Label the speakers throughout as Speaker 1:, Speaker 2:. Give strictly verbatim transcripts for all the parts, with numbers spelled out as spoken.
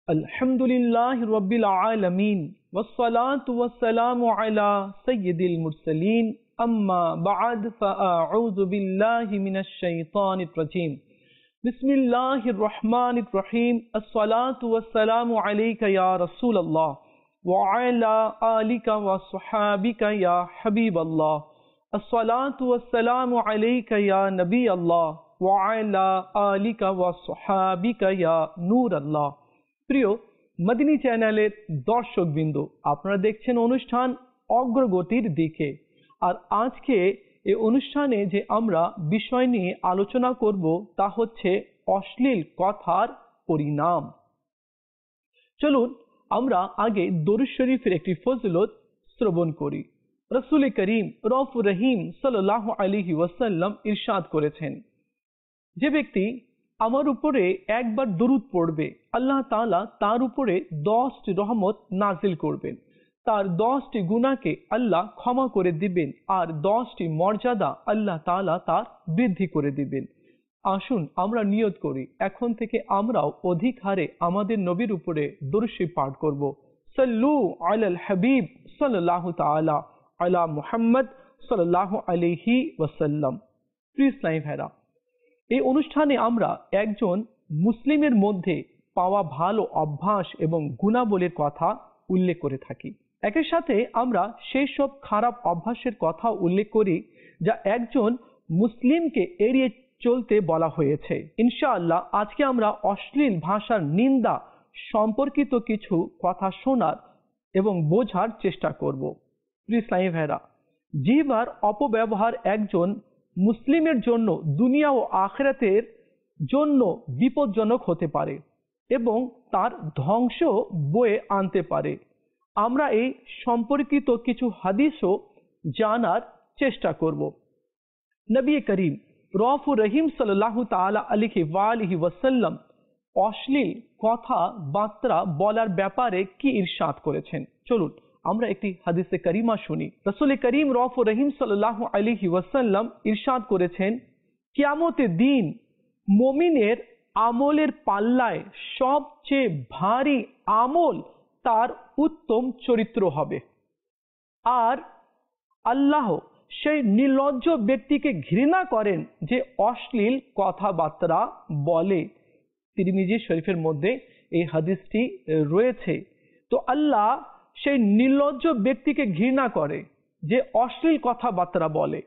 Speaker 1: अल्हम्दुलिल्लाहि रब्बिल आलमीन वस्सलातु वस्सलामु अला सय्यिदिल मुरसलीन अम्मा बअद फअऊज़ु बिल्लाहि मिनश शैतानिर रजीम बिस्मिल्लाहिर रहमानिर रहीम अस्सलातु वस्सलामु अलैका या रसूलल्लाह व अला आलिका व अस्हाबिका या हबीबल्लाह अस्सलातु वस्सलामु अलैका या नबी अल्लाह व अला आलिका व अस्हाबिका या नूर अल्लाह। প্রিয় মদিনী চ্যানেলের দর্শকবৃন্দ, আপনারা দেখছেন অনুষ্ঠান অগ্রগতির দিকে। আর আজকে এই অনুষ্ঠানে যে আমরা বিষয় নিয়ে আলোচনা করব তা হচ্ছে অশ্লীল কথার পরিণাম। চলুন আমরা আগে দরুদ শরীফের একটি ফজিলত শ্রবণ করি। রাসূল করিম রউফুর রহিম সাল্লাল্লাহু আলাইহি ওয়াসাল্লাম ইরশাদ করেছেন, যে ব্যক্তি আমার উপরে একবার দরুদ পড়বে আল্লাহ তাআলা তার উপরে দশটি রহমত নাজিল করবেন, তার দশটি গুনাহকে আল্লাহ ক্ষমা করে দিবেন আর দশটি মর্যাদা আল্লাহ তাআলা তার বৃদ্ধি করে দিবেন। আসুন আমরা নিয়ত করি, এখন থেকে আমরাও অধিক হারে আমাদের নবীর উপরে দরুদ শরীফ পাঠ করব। সাল্লু আলাল হাবিব সাল্লাল্লাহু তাআলা আলা মুহাম্মদ সাল্লাল্লাহু আলাইহি ওয়াসাল্লাম। প্রিয় ইসলামী ভাইরা, এই অনুষ্ঠানে আমরা একজন মুসলিমের মধ্যে পাওয়া ভালো অভ্যাস এবং গুণাবলীর কথা উল্লেখ করে থাকি। একই সাথে আমরা সেই সব খারাপ অভ্যাসের কথা উল্লেখ করি যা একজন মুসলিমকে এড়িয়ে চলতে বলা হয়েছে। ইনশাআল্লাহ আজকে আমরা অশ্লীল ভাষার নিন্দা সম্পর্কিত কিছু কথা শোনার এবং বোঝার চেষ্টা করব। প্রিয় ইসলামী ভাইরা, জিহ্বার অপব্যবহার একজন মুসলিমের জন্য দুনিয়া ও আখিরাতের জন্য বিপজ্জনক হতে পারে এবং তার ধ্বংস বয়ে আনতে পারে। আমরা এই সম্পর্কিত কিছু হাদিসও জানার চেষ্টা করব। নবী করিম রউফুর রহিম সাল্লাল্লাহু তাআলা আলাইহি ওয়া আলিহি ওয়াসাল্লাম অশ্লীল কথা বার্তা বলার ব্যাপারে কি ইরশাদ করেছেন, চলুন আমরা একটি হাদিসে করিমা শুনি। রাসূল করিম রউফুর রহিম সাল্লাল্লাহু আলাইহি ওয়াসাল্লাম ইরশাদ করেছেন, কিয়ামতের দিন মুমিনের আমলের পাল্লায় সবচেয়ে ভারী আমল তার উত্তম চরিত্র হবে, আর আল্লাহ সেই নির্লজ্জ ব্যক্তিকে ঘৃণা করেন যে অশ্লীল কথাবার্তা বলে। তিরমিজি শরীফের মধ্যে এই হাদিসটি রয়েছে। তো আল্লাহ সেই নির্লজ্জ ব্যক্তিকে ঘৃণা করে যে অশ্লীল কথাবার্তা বলে।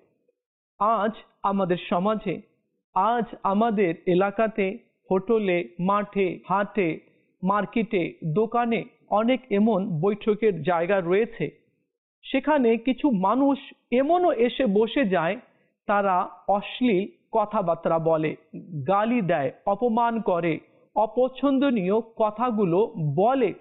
Speaker 1: আজ আমাদের সমাজে, আজ আমাদের এলাকাতে, হোটেলে, মাঠে, হাটে, মার্কেটে, দোকানে অনেক এমন বৈঠকের জায়গা রয়েছে, সেখানে কিছু মানুষ এমনও এসে বসে যায়, তারা অশ্লীল কথাবার্তা বলে, গালি দেয়, অপমান করে, অপছন্দনীয় কথাগুলো বলে।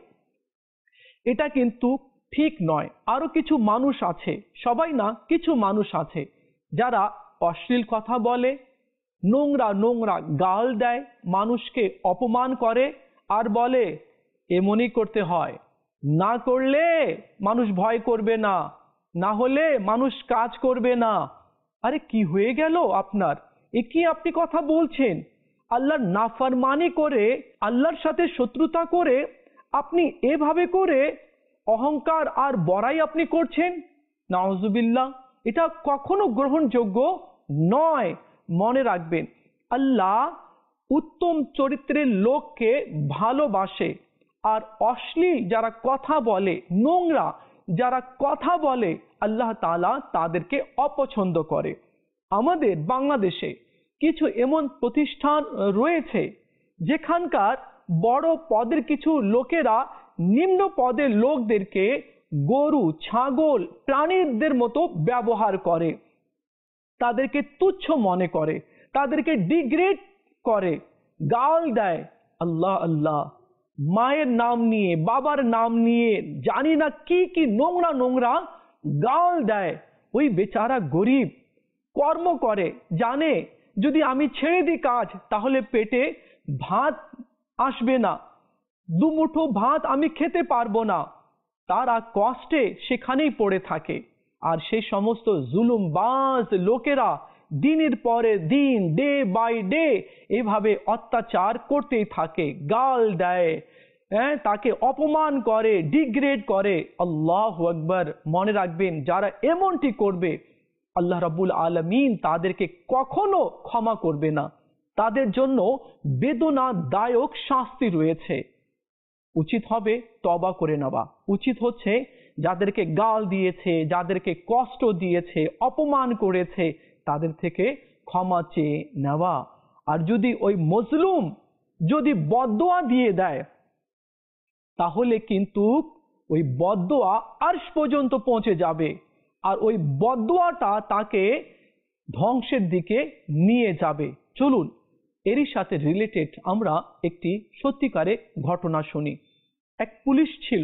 Speaker 1: এটা কিন্তু ঠিক নয়। আরো কিছু মানুষ আছে, সবাই না, কিছু মানুষ আছে যারা অশ্লীল কথা বলে, নোংরা নোংরা গাল দেয়, মানুষকে অপমান করে আর বলে এমনই করতে হয়, না করলে মানুষ ভয় করবে না, না হলে মানুষ কাজ করবে না। আরে কি হয়ে গেল আপনার? এ কি আপনি কথা বলছেন? আল্লাহর নাফরমানি করে, আল্লাহর সাথে শত্রুতা করে আপনি এভাবে করে অহংকার আর বড়াই আপনি করছেন? নাউজুবিল্লাহ, এটা কখনো গ্রহণযোগ্য নয়। মনে রাখবেন, আল্লাহ উত্তম চরিত্রের লোককে ভালোবাসে, আর অশ্লীল যারা কথা বলে, নোংরা যারা কথা বলে, আল্লাহ তাআলা তাদেরকে অপছন্দ করে। আমাদের বাংলাদেশে কিছু এমন প্রতিষ্ঠান রয়েছে যেখানকার বড় পদের কিছু লোকেরা নিম্ন পদের লোকদেরকে গরু, ছাগল, প্রাণীদের মতো ব্যবহার করে, তাদেরকে তুচ্ছ মনে করে, তাদেরকে ডিগ্রেড করে, গাল দেয়। আল্লাহ আল্লাহ, মায়ের নাম নিয়ে, বাবার নাম নিয়ে জানি না কি কি নোংরা নোংরা গাল দেয়। ওই বেচারা গরিব কর্ম করে, জানে যদি আমি ছেড়ে দিই কাজ তাহলে পেটে ভাত আসবে না, দুমুঠো ভাত আমি খেতে পারবো না, তারা কষ্টে সেখানেই পড়ে থাকে। আর সেই সমস্ত জুলুমবাজ লোকেরা দিনের পরে দিন, ডে বাই ডে এভাবে অত্যাচার করতেই থাকে, গাল দেয়, হ্যাঁ, তাকে অপমান করে, ডিগ্রেড করে। আল্লাহু আকবার। মনে রাখবেন, যারা এমনটি করবে আল্লাহ রাব্বুল আলামিন তাদেরকে কখনো ক্ষমা করবে না। তাদের জন্য বেদনাদায়ক শাস্তি রয়েছে। উচিত হবে তওবা করে নেওয়া। উচিত হচ্ছে যাদেরকে গাল দিয়েছে, যাদেরকে কষ্ট দিয়েছে, অপমান করেছে, তাদের থেকে ক্ষমা চেয়ে নেওয়া। আর যদি ওই মজলুম যদি বদদোয়া দিয়ে দেয়, তাহলে কিন্তু ওই বদদোয়া আরশ পর্যন্ত পৌঁছে যাবে, আর ওই বদদোয়াটা তাকে ধ্বংসের দিকে নিয়ে যাবে। চলুন এরই সাথে রিলেটেড আমরা একটি সত্যিকারের ঘটনা শুনি। এক পুলিশ ছিল,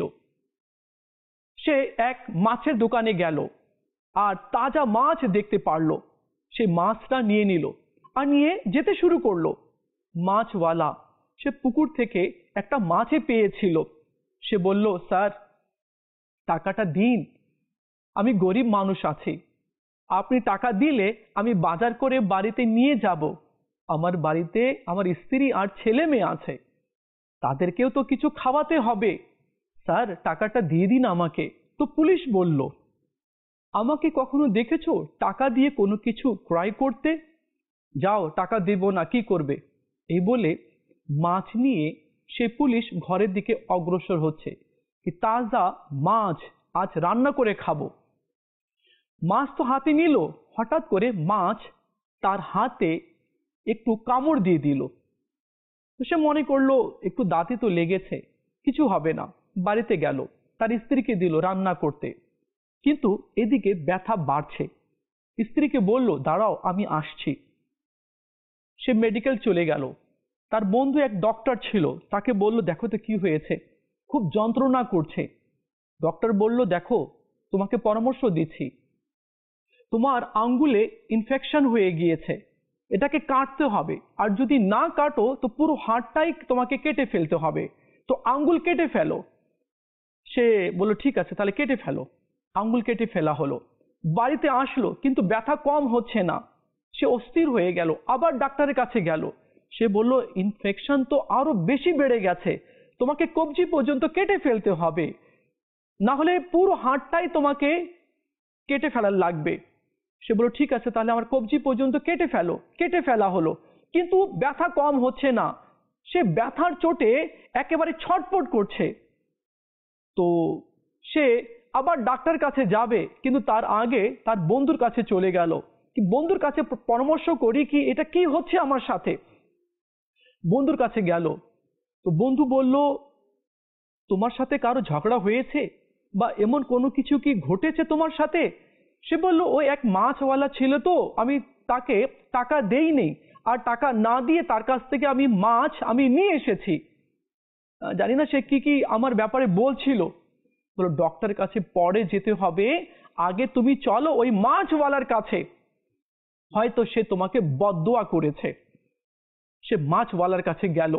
Speaker 1: সে এক মাছের দোকানে গেল আর তাজা মাছ দেখতে পারলো। সে মাছটা নিয়ে নিল আর নিয়ে যেতে শুরু করলো। মাছওয়ালা সে পুকুর থেকে একটা মাছে পেয়েছিল। সে বলল, স্যার টাকাটা দিন, আমি গরিব মানুষ আছি, আপনি টাকা দিলে আমি বাজার করে বাড়িতে নিয়ে যাব। আমার বাড়িতে আমার স্ত্রী আর ছেলে মেয়ে আছে, তাদেরকেও তো কিছু খাওয়াতে হবে, স্যার টাকাটা দিয়ে দিন আমাকে। তো পুলিশ বলল, আমাকে কখনো দেখেছো টাকা দিয়ে কোনো কিছু ক্রয় করতে? যাও, টাকা দেব না, কি করবে? এই বলে মাছ নিয়ে সে পুলিশ ঘরের দিকে অগ্রসর হচ্ছে, কি তাজা মাছ আজ রান্না করে খাবো। মাছ তো হাতে নিল, হঠাৎ করে মাছ তার হাতে একটু কামড় দিয়ে দিল। সে মনে করলো একটু দাঁতে তো লেগেছে, কিছু হবে না। বাড়িতে গেল, তার স্ত্রীকে দিল রান্না করতে, কিন্তু এদিকে ব্যথা বাড়ছে। স্ত্রীকে বলল, দাঁড়াও আমি আসছি। সে মেডিকেল চলে গেল। তার বন্ধু এক ডক্টর ছিল, তাকে বলল, দেখো তো কি হয়েছে, খুব যন্ত্রণা করছে। ডক্টর বলল, দেখো তোমাকে পরামর্শ দিচ্ছি, তোমার আঙ্গুলে ইনফেকশন হয়ে গিয়েছে, এটাকে কাটতে হবে, আর যদি না কাটো তো পুরো হাড়টাই তোমাকে কেটে ফেলতে হবে, তো আঙ্গুল কেটে ফেলো। সে বলল, ঠিক আছে তাহলে কেটে ফেলো। আঙ্গুল কেটে ফেলা হলো। বাড়িতে আসলো, কিন্তু ব্যথা কম হচ্ছে না। সে অস্থির হয়ে গেল, আবার ডাক্তারের কাছে গেল। সে বলল, ইনফেকশন তো আরো বেশি বেড়ে গেছে, তোমাকে কবজি পর্যন্ত কেটে ফেলতে হবে, না হলে পুরো হাড়টাই তোমাকে কেটে ফেলার লাগবে। সে বলল, ঠিক আছে তাহলে আমার কবজি পর্যন্ত কেটে ফেলো। কেটে ফেলা হলো, কিন্তু ব্যথা কম হচ্ছে না। সে ব্যথার চোটে একেবারে ছটফট করছে। তো সে আবার ডাক্তার কাছে যাবে, কিন্তু তার আগে তার বন্ধুর কাছে চলে গেল, কি বন্ধুর কাছে পরামর্শ করি কি এটা কি হচ্ছে আমার সাথে। বন্ধুর কাছে গেল, তো বন্ধু বলল, তোমার সাথে কারো ঝগড়া হয়েছে বা এমন কোনো কিছু কি ঘটেছে তোমার সাথে? সে বলল, ওই এক মাছওয়ালা ছিল, তো আমি তাকে টাকা দেইনি, আর টাকা না দিয়ে তার কাছ থেকে আমি মাছ আমি নিয়ে এসেছি। জানি না সে কি কি আমার ব্যাপারে বলছিল। বলো, ডক্টরের কাছে পরে যেতে হবে, আগে তুমি চলো ওই মাছওয়ালার কাছে, হয়তো সে তোমাকে বদদোয়া করেছে। সে মাছওয়ালার কাছে গেল,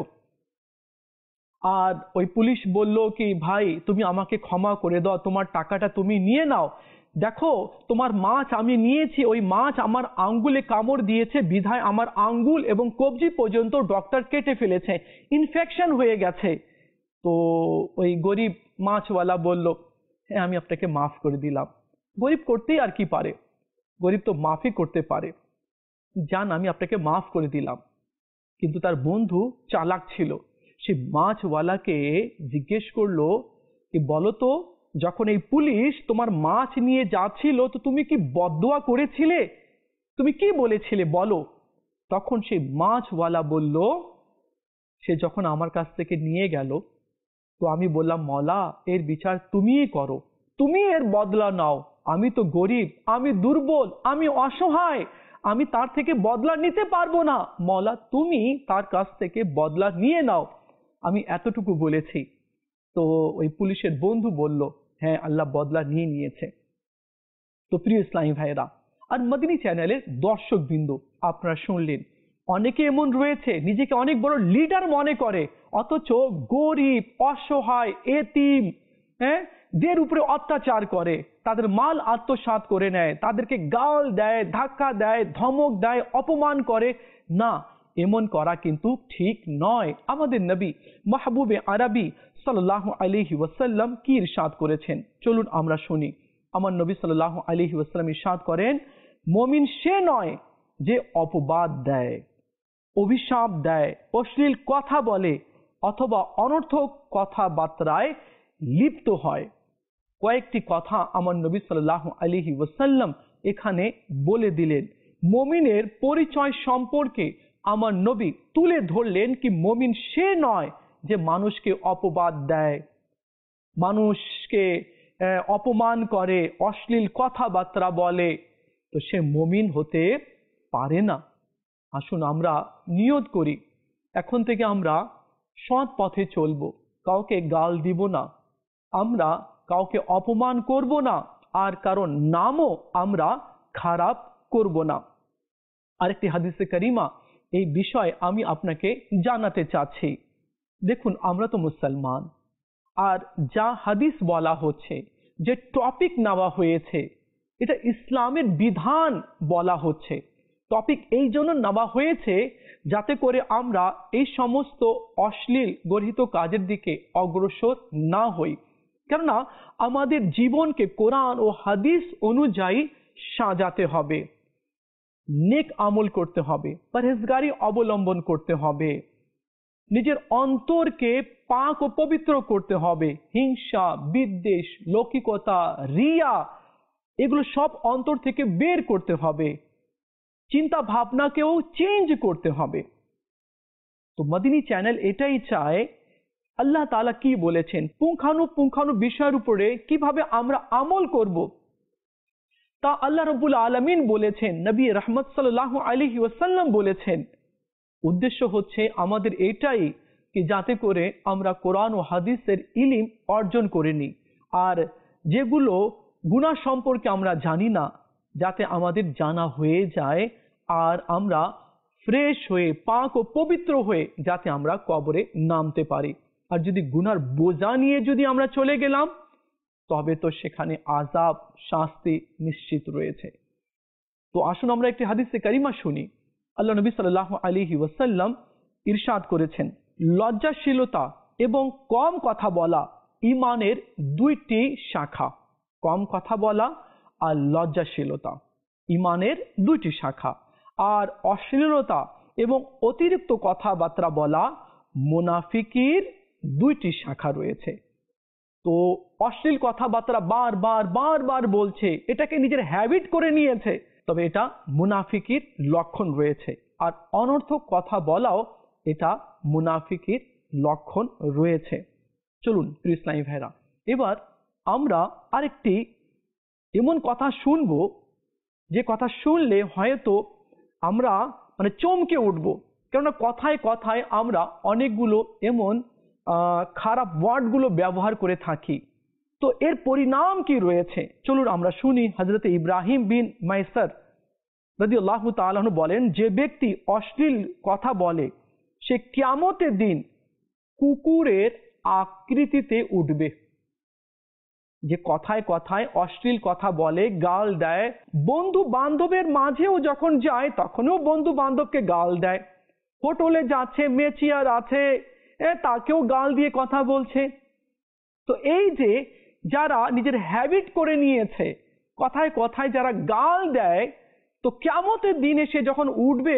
Speaker 1: আর ওই পুলিশ বলল কি, ভাই তুমি আমাকে ক্ষমা করে দাও, তোমার টাকাটা তুমি নিয়ে নাও। দেখো তোমার মাছ আমি নিয়েছি, ওই মাছ আমার আঙ্গুলে কামড় দিয়েছে, বিধায় আমার আঙ্গুল এবং কবজি পর্যন্ত ডক্টর কেটে ফেলেছে, ইনফেকশন হয়ে গেছে। তো ওই গরিব মাছওয়ালা বলল, হ্যাঁ আমি আপনাকে মাফ করে দিলাম। গরিব করতেই আর কি পারে, গরিব তো মাফই করতে পারে। যান, আমি আপনাকে মাফ করে দিলাম। কিন্তু তার বন্ধু চালাক ছিল, সে মাছওয়ালাকে জিজ্ঞেস করলো কি, বলো তো যখন এই পুলিশ তোমার মাছ নিয়ে যাচ্ছিল তো তুমি কি বদদোয়া করেছিলে, তুমি কি বলেছিলে বলো। তখন সেই মাছওয়ালা বলল, সে যখন আমার কাছ থেকে নিয়ে গেল তো আমি বললাম, মওলা এর বিচার তুমিই করো, তুমি এর বদলা নাও, আমি তো গরিব, আমি দুর্বল, আমি অসহায়, আমি তার থেকে বদলা নিতে পারবো না, মওলা তুমি তার কাছ থেকে বদলা নিয়ে নাও, আমি এতটুকু বলেছি। তো ওই পুলিশের বন্ধু বলল, হ্যাঁ আল্লাহ বদলা নিয়ে নিয়েছে। তো প্রিয় ইসলামী ভাইরা আর মদিনী চ্যানেলের দর্শক বিন্দু, আপনারা শুনলেন, অনেকে এমন রয়েছে নিজেকে অনেক বড় লিডার মনে করে, অথচ গরিব, অসহায়, এতিম, হ্যাঁ দের উপরে অত্যাচার করে, তাদের মাল আত্মসাৎ করে নেয়, তাদেরকে গাল দেয়, ধাক্কা দেয়, ধমক দেয়, অপমান করে। না, এমন করা কিন্তু ঠিক নয়। আমাদের নবী মাহবুবে আরবি সাল্লাল্লাহু আলাইহি ওয়াসাল্লাম কি ইরশাদ করেছেন, চলুন আমরা শুনি। আমার নবী সাল্লাল্লাহু আলাইহি ওয়াসাল্লাম ইরশাদ করেন, মুমিন সে নয় যে অপবাদ দেয়, অভিশাপ দেয়, অশ্লীল কথা বলে অথবা অনর্থক কথাবার্তায় লিপ্ত হয়। কয়েকটি কথা আমার নবী সাল্লাল্লাহু আলাইহি ওয়াসাল্লাম এখানে বলে দিলেন। মুমিনের পরিচয় সম্পর্কে আমার নবী তুলে ধরলেন কি মুমিন সে নয় যে মানুষকে অপবাদ দেয়, মানুষকে অপমান করে, অশ্লীল কথাবার্তা বলে, তো সে মুমিন হতে পারে না। আসুন আমরা নিয়ত করি, এখন থেকে আমরা সৎ পথে চলবো, কাউকে গাল দিব না, আমরা কাউকে অপমান করব না, আর কারণ নামও আমরা খারাপ করব না। আরেকটি হাদিসে কারিমা এই বিষয়ে আমি আপনাকে জানাতে চাচ্ছি। দেখুন, আমরা তো মুসলমান, আর যা হাদিস বলা হচ্ছে, যে টপিক নেওয়া হয়েছে, এটা ইসলামের বিধান বলা হচ্ছে। টপিক এই জন্য নেওয়া হয়েছে যাতে করে আমরা এই সমস্ত অশ্লীল গর্হিত কাজের দিকে অগ্রসর না হই। কেননা আমাদের জীবনকে কোরআন ও হাদিস অনুযায়ী সাজাতে হবে, নেক আমল করতে হবে, পরহেজগারি অবলম্বন করতে হবে, নিজের অন্তরকে পাক ও পবিত্র করতে হবে। হিংসা, বিদ্বেষ, লৌকিকতা, রিয়া, এগুলো সব অন্তর থেকে বের করতে হবে। চিন্তা ভাবনাকেও চেঞ্জ করতে হবে। তো মদিনী চ্যানেল এটাই চায়, আল্লাহ তাআলা কি বলেছেন, পুঙ্খানুপুঙ্খানু বিষয়ের উপরে কিভাবে আমরা আমল করব, তা আল্লাহ রাব্বুল আলামিন বলেছেন, নবী রাহমাত সাল্লাল্লাহু আলাইহি ওয়াসাল্লাম বলেছেন। উদ্দেশ্য হচ্ছে আমাদের এটাই কি যাতে করে আমরা কোরআন ও হাদিসের ইলম অর্জন করে নিই, আর যেগুলো গুনাহ সম্পর্কে আমরা জানি না যাতে আমাদের জানা হয়ে যায়, আর আমরা ফ্রেশ হয়ে পাক ও পবিত্র হয়ে যাতে আমরা কবরে নামতে পারি। আর যদি গুনার বোঝা নিয়ে যদি আমরা চলে গেলাম, তবে তো সেখানে আযাব, শাস্তি নিশ্চিত রয়েছে। তো আসুন আমরা একটি হাদিসে কারিমা শুনি। আল্লাহ নবী সাল্লাল্লাহু আলাইহি ওয়াসাল্লাম ইরশাদ করেছেন, লজ্জাশীলতা এবং কম কথা বলা ঈমানের দুইটি শাখা। কম কথা বলা আর লজ্জাশীলতা ঈমানের দুইটি শাখা। আর অশ্লীলতা এবং অতিরিক্ত কথাবার্তা বলা মুনাফিকির দুইটি শাখা রয়েছে। তো অশ্লীল কথাবার্তা বারবার বারবার বলছে, এটাকে নিজের হ্যাবিট করে নিয়েছে, তবে এটা মুনাফিকির লক্ষণ রয়েছে। আর অনর্থক কথা বলাও এটা মুনাফিকির লক্ষণ রয়েছে। চলুন প্রিয় ইসলামী ভাইরা, এবার আমরা আরেকটি এমন কথা শুনবো যে কথা শুনলে হয়তো আমরা মানে চমকে উঠবো, কেননা কথায় কথায় আমরা অনেকগুলো এমন খারাপ ওয়ার্ডগুলো ব্যবহার করে থাকি। তো এর পরিণাম কি রয়েছে, চলুন আমরা শুনি। হযরত ইব্রাহিম বিন মাইসার রাদিয়াল্লাহু তাআলা আনহু বলেন, যে ব্যক্তি অশ্লীল কথা বলে সে কিয়ামতের দিন কুকুরের আকৃতিতে উঠবে। যে কথায় কথায় অশ্লীল কথা বলে, গাল দেয়, বন্ধু বান্ধবের মাঝেও যখন যায় তখনও বন্ধু বান্ধবকে গাল দেয়, হোটেলে যাচ্ছে, মেচিয়ার আছে, তাকেও গাল দিয়ে কথা বলছে। তো এই যে যারা নিজের হ্যাবিট করে নিয়েছে, কথায় কথায় যারা গাল দেয়, তো কিয়ামতের দিন এসে যখন উঠবে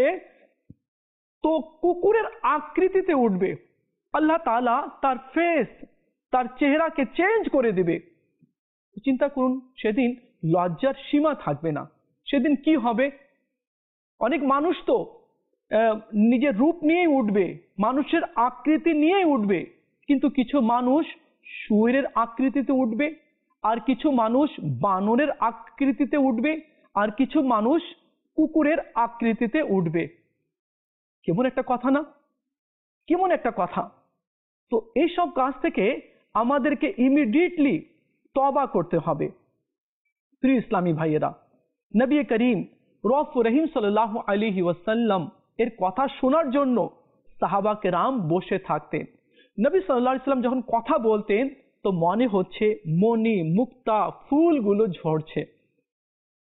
Speaker 1: তো কুকুরের আকৃতিতে উঠবে। আল্লাহ তাআলা তার ফেস, তার চেহারাকে চেঞ্জ করে দেবে। চিন্তা করুন, সেদিন লজ্জার সীমা থাকবে না। সেদিন কি হবে, অনেক মানুষ তো নিজের রূপ নিয়েই উঠবে, মানুষের আকৃতি নিয়েই উঠবে, কিন্তু কিছু মানুষ শুয়োরের আকৃতিতে উঠবে, আর কিছু মানুষ বানরের আকৃতিতে উঠবে, আর কিছু মানুষ কুকুরের আকৃতিতে উঠবে। কেমন একটা কথা না, কেমন একটা কথা। তো এইসব কাজ থেকে আমাদেরকে ইমিডিয়েটলি তওবা করতে হবে। প্রিয় ইসলামী ভাইয়েরা, নবী করিম রউফুর রহিম সাল্লাল্লাহু আলাইহি ওয়াসাল্লাম এর কথা শোনার জন্য সাহাবা কেরাম বসে থাকতেন। নবী সাল্লাল্লাহু আলাইহি ওয়াসাল্লাম যখন কথা বলতেন তো মনে হচ্ছে মণি মুক্তা ফুলগুলো ঝরছে।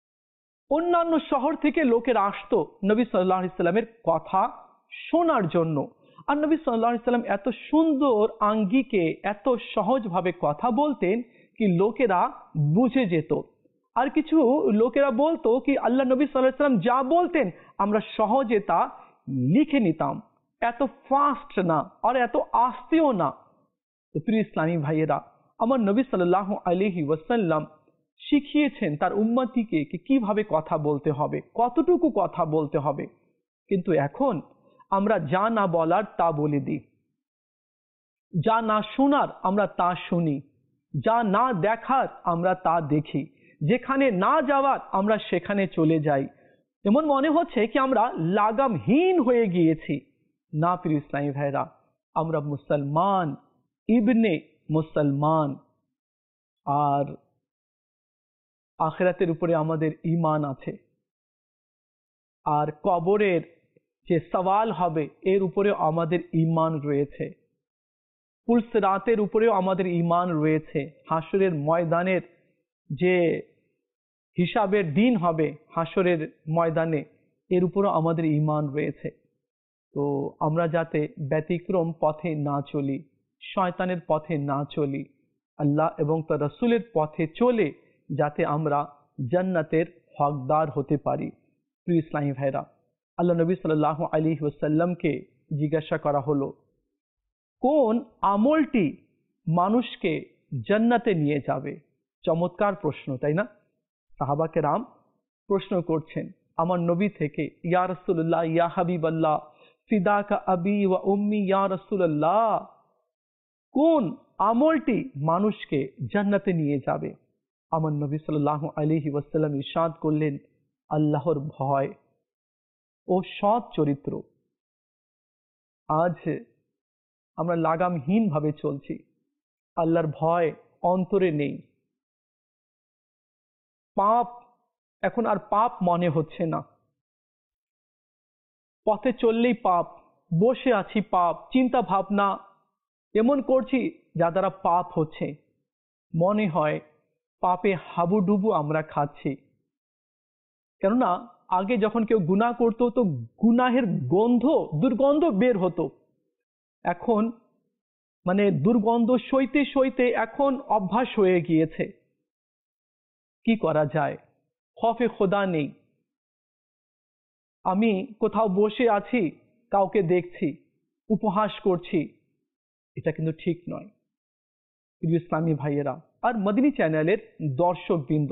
Speaker 1: অন্যান্য শহর থেকে লোকেরা আসতো নবী সাল্লাল্লাহু আলাইহি ওয়াসাল্লামের কথা শোনার জন্য। আর নবী সাল্লাল্লাহু আলাইহি সাল্লাম এত সুন্দর আঙ্গিকে এত সহজভাবে কথা বলতেন কি লোকেরা বুঝে যেত। আর কিছু লোকেরা বলতো কি আল্লাহ নবী সাল্লাল্লাহু আলাইহি সাল্লাম যা বলতেন আমরা সহজে তা লিখে নিতাম, এত ফাস্ট না আর এত আস্তেও না। তো প্রিয় ইসলামী ভাইয়েরা, আমার নবী সাল্লাল্লাহু আলাইহি ওয়াসাল্লাম শিখিয়েছেন তার উম্মতিকে কিভাবে কথা বলতে হবে, কতটুকু কথা বলতে হবে। কিন্তু এখন আমরা যা না বলার তা বলে দিই, যা না শোনার আমরা তা শুনি, যা না দেখার আমরা তা দেখি, যেখানে না যাওয়ার আমরা সেখানে চলে যাই। এমন মনে হচ্ছে কি আমরা লাগামহীন হয়ে গিয়েছি। না প্রিয় ইসলামী ভাইরা, আমরা মুসলমান, ইবনে মুসলমান, আর আখিরাতের উপরে আমাদের ঈমান আছে, আর কবরের যে সওয়াল হবে এর উপরেও আমাদের ঈমান রয়েছে, পুলসিরাতের উপরেও আমাদের ঈমান রয়েছে, হাসরের ময়দানের যে হিসাবের দিন হবে হাসরের ময়দানে এর উপরও আমাদের ঈমান রয়েছে। তো আমরা যাতে ব্যতিক্রম পথে না চলি, শয়তানের পথে না চলি, আল্লাহ এবং তার রাসূলের পথে চলে যাতে আমরা জান্নাতের হকদার হতে পারি। প্রিয় ইসলামী ভাইরা, আল্লাহ নবী সাল্লাল্লাহু আলাইহি ওয়াসাল্লামকে জিজ্ঞাসা করা হলো কোন আমলটি মানুষকে জান্নাতে নিয়ে যাবে। চমৎকার প্রশ্ন, তাই না? সাহাবা কেরাম প্রশ্ন করছেন আমার নবী থেকে, ইয়া রাসূলুল্লাহ, ইয়া হাবিবাল্লাহ, ফিদাকা আবি ওয়া উম্মি ইয়া রাসূলুল্লাহ, কোন আমলটি মানুষকে জান্নাতে নিয়ে যাবে? আমার নবী সাল্লাল্লাহু আলাইহি ওয়াসাল্লাম ইরশাদ করলেন আল্লাহর ভয় ও সৎ চরিত্র। আজ আমরা লাগামহীন ভাবে চলছি, আল্লাহর ভয় অন্তরে নেই। পাপ এখন আর পাপ মনে হচ্ছে না, পথে চললেই পাপ, বসে আছি পাপ, চিন্তা ভাবনা এমন করছি যা দ্বারা পাপ হচ্ছে, মনে হয় পাপে হাবুডুবু আমরা খাচ্ছি। কেননা আগে যখন কেউ গুনাহ করতো তো গুনাহের গন্ধ, দুর্গন্ধ বের হতো, এখন মানে দুর্গন্ধ সইতে সইতে এখন অভ্যাস হয়ে গিয়েছে। কি করা যায়? খফে খোদা নেই। আমি কোথাও বসে আছি, কাউকে দেখছি, উপহাস করছি, এটা কিন্তু ঠিক নয়। প্রিয় ইসলামী ভাইয়েরা আর মদিনী চ্যানেলের দর্শক বৃন্দ,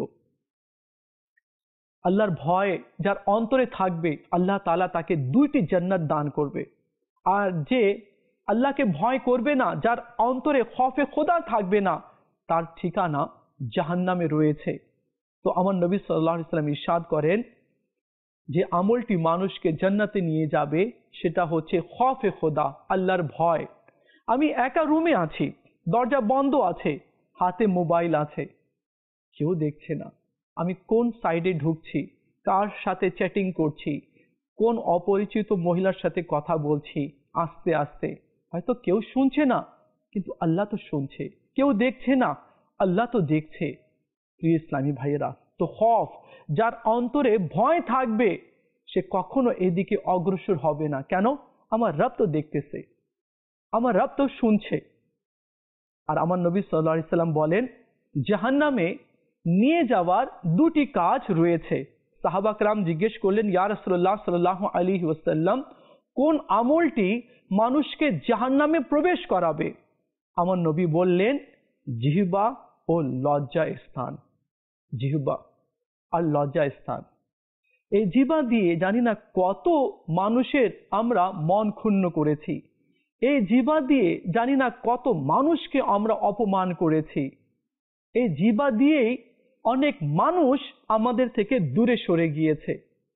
Speaker 1: আল্লাহর ভয় যার অন্তরে থাকবে আল্লাহ তাআলা তাকে দুইটি জান্নাত দান করবে। আর যে আল্লাহকে ভয় করবে না, যার অন্তরে খফে খোদা থাকবে না, তার ঠিকানা জাহান্নামে রয়েছে। তো আমার নবী সাল্লাল্লাহু আলাইহি ওয়াসাল্লাম ইরশাদ করেন যে আমলটি মানুষকে জান্নাতে নিয়ে যাবে সেটা হচ্ছে খফে খোদা, আল্লাহর ভয়। আমি একা রুমে আছি, দরজা বন্ধ আছে, হাতে মোবাইল আছে, কেউ দেখছে না আমি কোন সাইডে ঢুকছি, কার সাথে চ্যাটিং করছি, কোন অপরিচিত মহিলার সাথে কথা বলছি আস্তে আস্তে। হয়তো কেউ শুনছে না, কিন্তু আল্লাহ তো শুনছে। কেউ দেখছে না, আল্লাহ তো দেখছে। প্রিয় ইসলামী ভাইয়েরা, তো খফ, যার অন্তরে ভয় থাকবে সে কখনো এদিকে অগ্রসর হবে না। কেন? আমার রব তো দেখতেছে, আমার রব তো শুনছে। আর আমার নবী সাল্লাল্লাহু আলাইহি সাল্লাম বলেন জাহান্নামে নিয়ে যাওয়ার দুটি কাজ রয়েছে। সাহাবা কেরাম জিজ্ঞেস করলেন ইয়া রাসূলুল্লাহ সাল্লাল্লাহু আলাইহি ওয়াসাল্লাম, কোন আমলটি মানুষকে জাহান্নামে প্রবেশ করাবে? আমার নবী বললেন জিহ্বা ও লজ্জা স্থান। জিহ্বা আর লজ্জা স্থান, এই জিহ্বা দিয়ে জানি না কত মানুষের আমরা মন ক্ষুণ্ণ করেছি, এই জিহ্বা দিয়ে জানি না কত মানুষকে আমরা অপমান করেছি, এই জিহ্বা দিয়েই অনেক মানুষ আমাদের থেকে দূরে সরে গিয়েছে।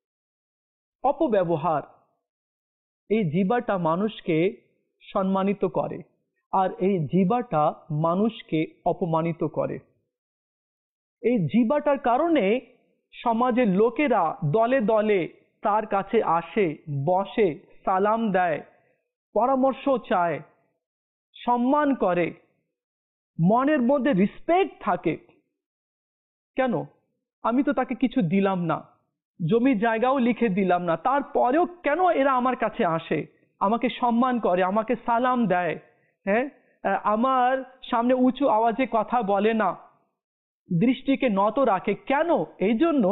Speaker 1: অপব্যবহার, এই জিহ্বাটা মানুষকে সম্মানিত করে আর এই জিহ্বাটা মানুষকে অপমানিত করে। এই জিহ্বাটার কারণে সমাজের লোকেরা দলে দলে তার কাছে আসে, বসে, সালাম দেয়, পরামর্শ চায়, সম্মান করে, মনের মধ্যে রেসপেক্ট থাকে। কেন? আমি তো তাকে কিছু দিলাম না, জমি জায়গাও লিখে দিলাম না, তারপরেও কেন এরা আমার কাছে আসে? আমাকে সম্মান করে, আমাকে সালাম দেয়, হ্যাঁ, আমার সামনে উঁচু আওয়াজে কথা বলে না, দৃষ্টিকে নত রাখে, কেন? এই জন্য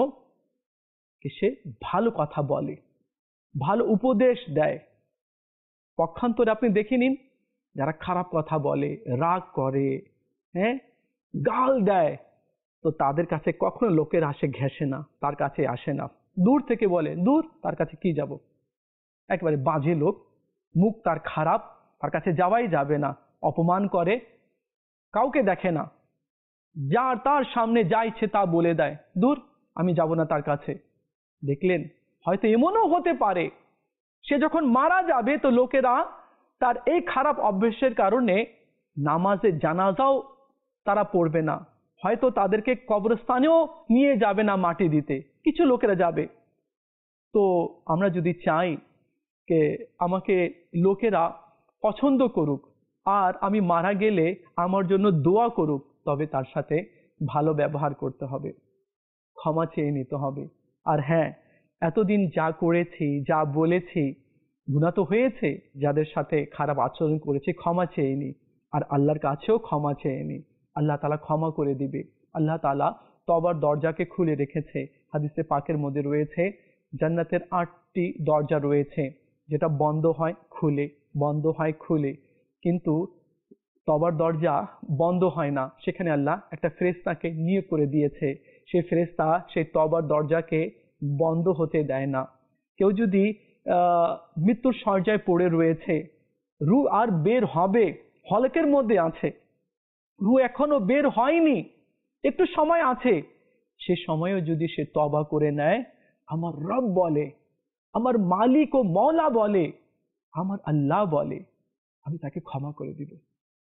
Speaker 1: সে ভালো কথা বলে, ভালো উপদেশ দেয়। পক্ষান্তরে আপনি দেখে নিন, যারা খারাপ কথা বলে, রাগ করে, হ্যাঁ, গাল দেয়, তো তাদের কাছে কখনো লোকের আসে ঘেঁষে না, তার কাছে আসে না, দূর থেকে বলে দূর, তার কাছে কি যাব, একেবারে বাজে লোক, মুখ তার খারাপ, তার কাছে যাওয়াই যাবে না, অপমান করে, কাউকে দেখে না, যার তার সামনে যা ইচ্ছে তা বলে দেয়, দূর, আমি যাব না তার কাছে। দেখলেন, হয়তো এমনও হতে পারে সে যখন মারা যাবে তো লোকেরা তার এই খারাপ অভ্যাসের কারণে নামাজে জানাজাও তারা পড়বে না, হয়তো তাদেরকে কবরস্থানেও নিয়ে যাবে না মাটি দিতে, কিছু লোকেরা যাবে। তো আমরা যদি চাই যে আমাকে লোকেরা পছন্দ করুক আর আমি মারা গেলে আমার জন্য দোয়া করুক, তবে তার সাথে ভালো ব্যবহার করতে হবে, ক্ষমা চেয়ে নিতে হবে। আর হ্যাঁ, এতদিন যা করেছি, যা বলেছি, গুনাহ তো হয়েছে, যাদের সাথে খারাপ আচরণ করেছি ক্ষমা চেয়ে নি, আর আল্লাহর কাছেও ক্ষমা চেয়ে নি, আল্লাহ তাআলা ক্ষমা করে দিবে। আল্লাহ তাআলা তওবার দরজাকে খুলে রেখেছে, হাদিসে পাকের মধ্যে রয়েছে জান্নাতের আটটি দরজা রয়েছে, যেটা বন্ধ হয় খুলে, বন্ধ হয় খুলে, কিন্তু তওবার দরজা বন্ধ হয় না, সেখানে আল্লাহ একটা ফেরেশতাকে নিয়োগ করে দিয়েছে, সেই ফেরেশতা সেই তওবার দরজাকে বন্ধ হতে দেয় না। কেউ যদি আহ মৃত্যুর শয্যায় পড়ে রয়েছে, রূহ আর বের হবে, হলকের মধ্যে আছে, রূহ এখনো বের হয়নি, একটু সময় আছে, সে সময়ও যদি সে তওবা করে নেয়, আমার রব বলে, আমার মালিক ও মওলা বলে, আমার আল্লাহ বলে, আমি তাকে ক্ষমা করে দিব।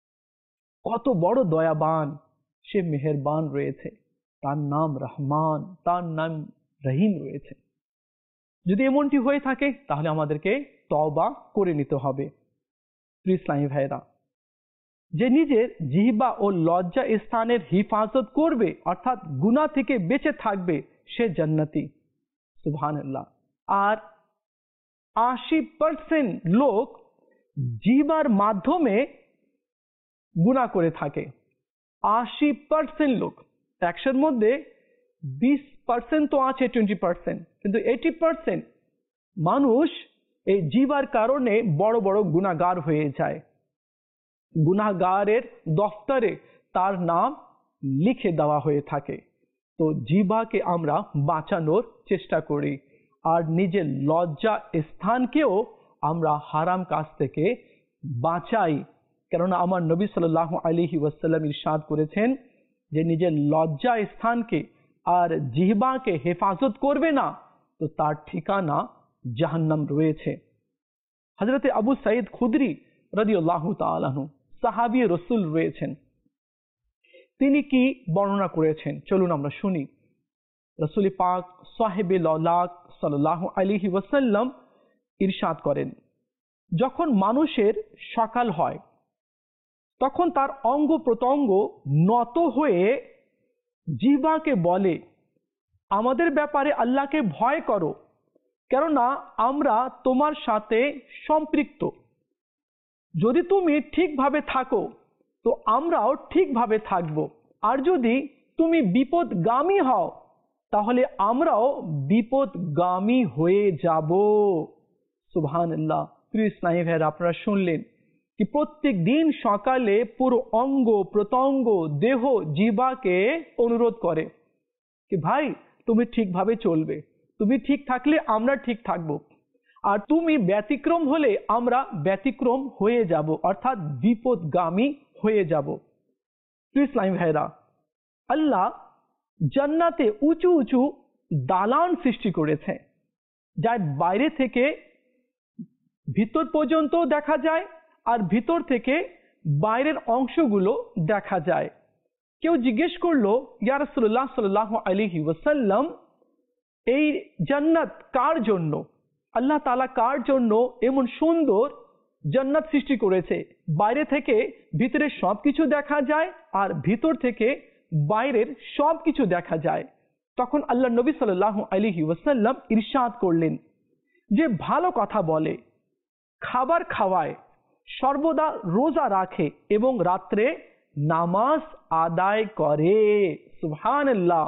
Speaker 1: কত বড় দয়াবান, সে মেহেরবান রয়েছে, তার নাম রহমান, তার নাম রহিম রয়েছে। যদি এমনটি হয়ে থাকে তাহলে আমাদেরকে তওবা করে নিতে হবে। প্রিয় ইসলামী ভাইরা, যে নিজের জিহ্বা ও লজ্জা স্থানের হিফাজত করবে, অর্থাৎ গুনাহ থেকে বেঁচে থাকবে, সে জান্নাতি। সুবহানাল্লাহ। আর আশি পার্সেন্ট লোক জিহ্বার মাধ্যমে গুনাহ করে থাকে, আশি পার্সেন্ট লোক, একশোর মধ্যে বিশ পার্সেন্ট তো আছে, টোয়েন্টি পার্সেন্ট, কিন্তু এইটি পার্সেন্ট মানুষ এই জিহ্বার কারণে বড় বড় গুনাহগার হয়ে যায়, গুনাহগারের দফতরে তার নাম লিখে দেওয়া হয়ে থাকে। তো জিহ্বাকে আমরা বাঁচানোর চেষ্টা করি, আর নিজের লজ্জা স্থানকেও আমরা হারাম কাজ থেকে বাঁচাই, কেননা আমার নবী সাল্লাল্লাহু আলাইহি ওয়াসাল্লাম ইরশাদ করেছেন যে নিজের লজ্জা স্থানকে আর জিহ্বাকে হেফাজত করবে না তো তার ঠিকানা জাহান্নাম রয়েছে। হযরতে আবু সাঈদ খুদরি রাদিয়াল্লাহু তাআলা আনহু সাহাবী রাসূল রয়েছেন, তিনি কি বর্ণনা করেছেন চলুন আমরা শুনি। রাসূল পাক সাহেবে লাউলাক সাল্লাল্লাহু আলাইহি ওয়াসাল্লাম ইরশাদ করেন, যখন মানুষের সকাল হয় তখন তার অঙ্গ প্রত্যঙ্গ নত হয়ে জিহ্বাকে বলে, আমাদের ব্যাপারে আল্লাহকে ভয় করো, কেননা আমরা তোমার সাথে সম্পৃক্ত, যদি তুমি ঠিকভাবে থাকো তো আমরাও ঠিকভাবে থাকবো, আর যদি তুমি বিপদগামী হও তাহলে আমরাও বিপদগামী হয়ে যাব। সুবহানাল্লাহ। প্রিয় ইসলামী ভাইরা, আপনারা শুনলেন কি প্রত্যেক দিন সকালে পুরো অঙ্গ প্রত্যঙ্গ দেহ জিহ্বাকে অনুরোধ করে কি ভাই তুমি ঠিকভাবে চলবে, তুমি ঠিক থাকলে আমরা ঠিক থাকবো, আর তুমি ব্যতিক্রম হলে আমরা ব্যতিক্রম হয়ে যাব, অর্থাৎ বিপদগামী হয়ে যাব। প্রিয় ইসলামী ভাইরা, আল্লাহ জান্নাতে উঁচু উঁচু দালান সৃষ্টি করেছে, যার বাইরে থেকে ভিতর পর্যন্ত দেখা যায় আর ভিতর থেকে বাইরের অংশগুলো দেখা যায়। কেউ জিজ্ঞেস করলো, ইয়া রাসূলুল্লাহ সাল্লাল্লাহু আলাইহি ওয়াসাল্লাম, এই জান্নাত কার জন্য? আল্লাহ তাআলা কার জন্য এমন সুন্দর জান্নাত সৃষ্টি করেছে, বাইরে থেকে ভিতরের সবকিছু দেখা যায় আর ভিতর থেকে বাইরের সবকিছু দেখা যায়? তখন আল্লাহ নবী সাল্লাল্লাহু আলাইহি ওয়াসাল্লাম ইরশাদ করলেন যে ভালো কথা বলে, খাবার খাওয়ায়, সর্বদা রোজা রাখে এবং রাত্রে নামাজ আদায় করে। সুবহানাল্লাহ।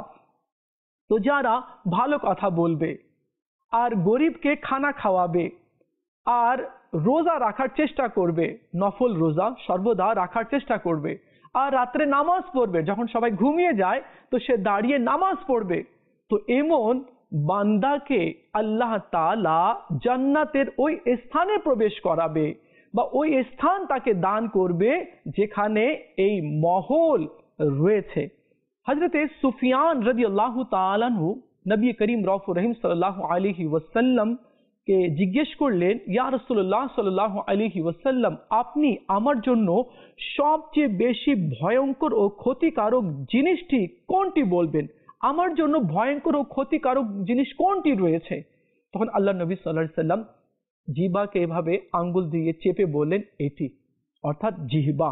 Speaker 1: তো যারা ভালো কথা বলবে আর গরিবকে খানা খাওয়াবে আর রোজা রাখার চেষ্টা করবে, নফল রোজা সর্বদা রাখার চেষ্টা করবে, আর রাত্রে নামাজ পড়বে, যখন সবাই ঘুমিয়ে যায় তো সে দাঁড়িয়ে নামাজ পড়বে, তো এমন বান্দাকে আল্লাহ তাআলা জান্নাতের ওই স্থানে প্রবেশ করাবে বা ওই স্থান তাকে দান করবে যেখানে এই মহল রয়েছে। হযরতে সুফিয়ান রাদিয়াল্লাহু তাআলা আনহু নবী করিম রাউফুর রহিম সাল্লাল্লাহু আলাইহি ওয়াসাল্লাম কে জিজ্ঞেস করলেন, ইয়া রাসূলুল্লাহ সাল্লাল্লাহু আলাইহি ওয়াসাল্লাম, আপনি আমার জন্য সবচেয়ে বেশি ভয়ঙ্কর ও ক্ষতিকারক জিনিসটি কোনটি বলবেন? আমার জন্য ভয়ঙ্কর ও ক্ষতিকারক জিনিস কোনটি রয়েছে? তখন আল্লাহ নবী সাল্লাল্লাহু আলাইহি ওয়াসাল্লাম জিহ্বাকে এভাবে আঙ্গুল দিয়ে চেপে বললেন, এটি, অর্থাৎ জিহ্বা।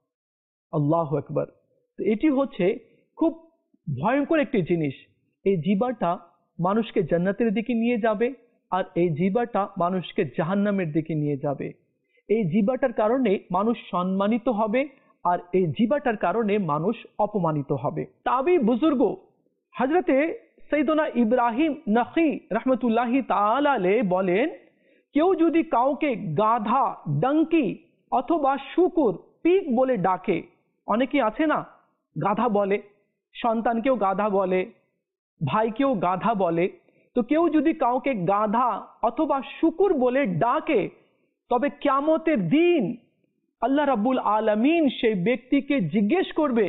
Speaker 1: আল্লাহু আকবার। তো এটি হচ্ছে খুব ভয়ঙ্কর একটি জিনিস। এই জিহ্বাটা মানুষকে জান্নাতের দিকে নিয়ে যাবে আর এই জিহ্বাটা মানুষকে জাহান্নামের দিকে নিয়ে যাবে। এই জিহ্বাটার কারণে মানুষ সম্মানিত হবে আর এই জিহ্বাটার কারণে মানুষ অপমানিত হবে। তাবি বুজুর্গ হযরতে সাইয়েদনা ইব্রাহিম নখী রাহমাতুল্লাহি তাআলা আলাইহি বলেন, কেউ যদি কাউকে গাধা, ডঙ্কি অথবা শুকুর, পিগ বলে ডাকে, অনেকেই আছে না গাধা বলে, সন্তানকেও গাধা বলে, ভাইকেও গাধা বলে, তো কেউ যদি কাউকে গাধা অথবা শুকুর বলে ডাকে, তবে কিয়ামতের দিন আল্লাহ রাব্বুল আলামিন সেই ব্যক্তিকে জিজ্ঞেস করবে,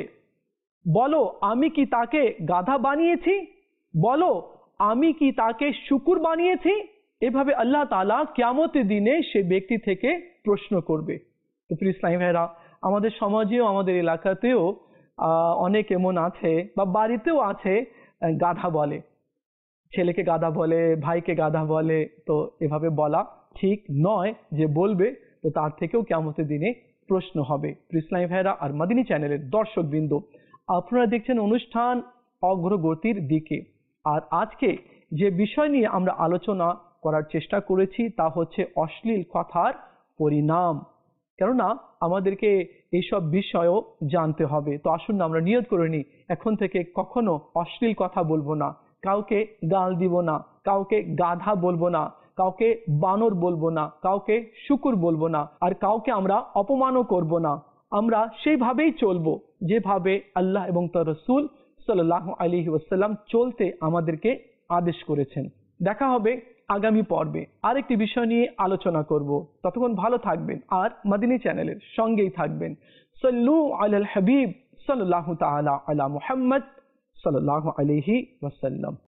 Speaker 1: বলো আমি কি তাকে গাধা বানিয়েছি? বলো আমি কি তাকে শুকুর বানিয়েছি? এভাবে আল্লাহ তাআলা কিয়ামতের দিনে সেই ব্যক্তি থেকে প্রশ্ন করবে। তো প্রিয় ইসলামী ভাইরা, আমাদের সমাজেও আমাদের এলাকাতেও আহ অনেক এমন আছে বা বাড়িতেও আছে গাধা বলে, ছেলেকে গাধা বলে, ভাইকে গাধা বলে। তো এভাবে বলা ঠিক নয়, যে বলবে তো তার থেকেও কিয়ামতের দিনে প্রশ্ন হবে। প্রিয় ইসলামী ভাইরা আর মাদিনী চ্যানেলের দর্শকবৃন্দ, আপনারা দেখছেন অনুষ্ঠান অগ্রগতির দিকে। আর আজকে যে বিষয় নিয়ে আমরা আলোচনা করার চেষ্টা করেছি তা হচ্ছে অশ্লীল কথার পরিণাম। কেননা আমাদেরকে এইসব বিষয়ও জানতে হবে। তো আসুন না আমরা নিয়ত করে নিই, এখন থেকে কখনো অশ্লীল কথা বলবো না, কাউকে গাল দিব না, কাউকে গাধা বলবো না, কাউকে বানর বলবো না, কাউকে শুকুর বলবো না, আর কাউকে আমরা অপমানও করব না। আমরা সেইভাবেই চলবো যেভাবে আল্লাহ এবং তার রাসূল সাল্লাল্লাহু আলাইহি ওয়াসাল্লাম চলতে আমাদেরকে আদেশ করেছেন। দেখা হবে আগামী পর্বে আরেকটি বিষয় নিয়ে আলোচনা করব। ততক্ষণ ভালো থাকবেন আর মাদিনী চ্যানেলের সঙ্গেই থাকবেন। সাল্লু আলাল হাবিব সাল্লাল্লাহু তাআলা আলা মুহাম্মদ সাল্লাল্লাহু আলাইহি ওয়াসাল্লাম।